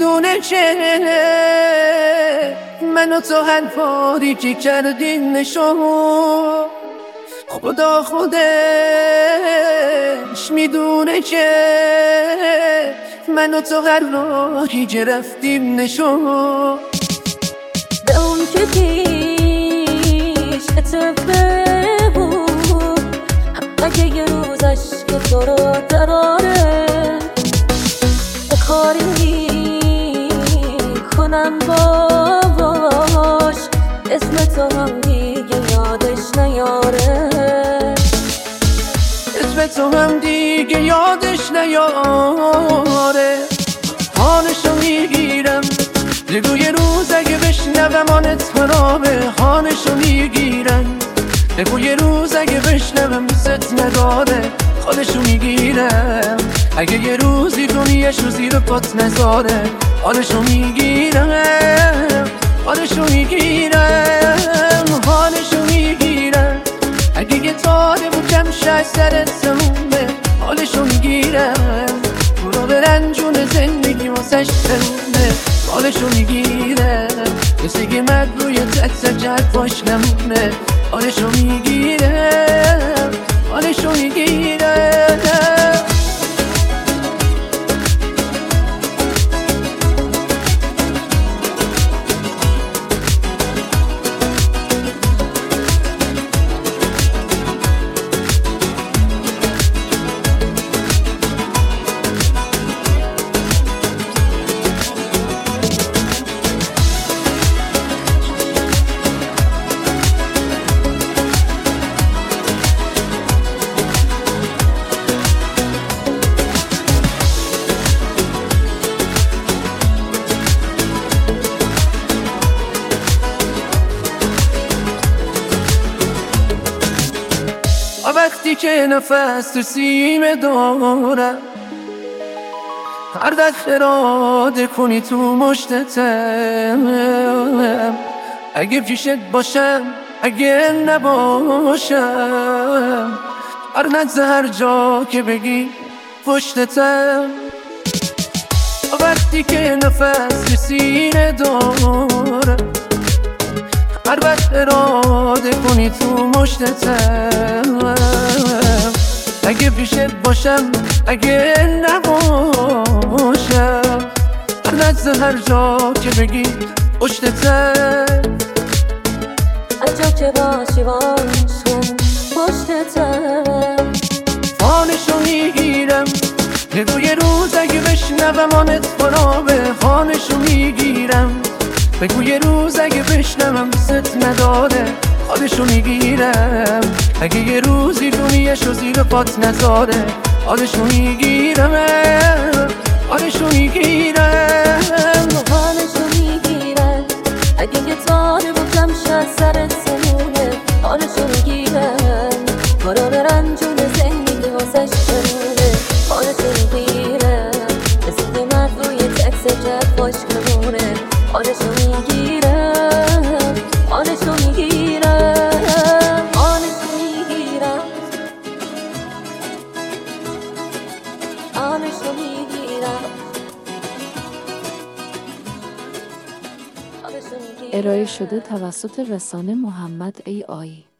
میدونه که من و تو هر باری که کردیم نشون خدا خودش میدونه که من و تو هر راهی که رفتیم نشون به اون که پیش اتفه بود اگه یه روزش که تو رو دراره به کاری میکنم باش اسم تو هم دیگه یادش نیاره اسم تو هم دیگه یادش نیاره حالشو میگیرم بگو یه روز اگه بشنوم آنت خرابه حالشو میگیرم بگو یه روز اگه بشنوم دوست نداره خودشو میگیرم اگه یه روزی دنیاش رو زیر پات نذاره حالشو میگیرم حالشو میگیرم حالشو میگیرم اگه یه تاره بود کمشه سرت تمومه حالشو میگیرم برو برنجون زندگی واسش تمومه حالشو میگیرم کسی که من روی تک تک باش نمونه حالشو میگیرم حالشو میگیرم وقتی که نفس تو سینه دارم هر دست اراده کنی تو مشتتم اگه پیشت باشم اگه نباشم هر نزد هر جا که بگی پشتتم وقتی که نفس تو سینه دارم هر وقت اراده کنی تو مشتتم اگه پیشت باشم اگه نباشم هر نزد هر جا که بگی پشتتم هر جا که باشی باشم پشتتم حالشو میگیرم بگو یه روز اگه بشنوم آنت خرابه حالشو میگیرم بگو یه روز اگه بشنوم دوست نداره حالشو میگیرم اگه یه روزی دنیاشو زیر پات نذاره حالشو میگیرم حالشو میگیرم حالشو میگیرم اگه یه تاره بودم شد سرت سمونه حالشو میگیرم برو برنجون زندگی واسش تمونه حالشو میگیرم مثل که من روی تکس جد باش کمونه حالشو میگیرم حالشو میگیرم حالشو میگیرم حالشو میگیرم ارائه شده توسط رسانه محمد ای آی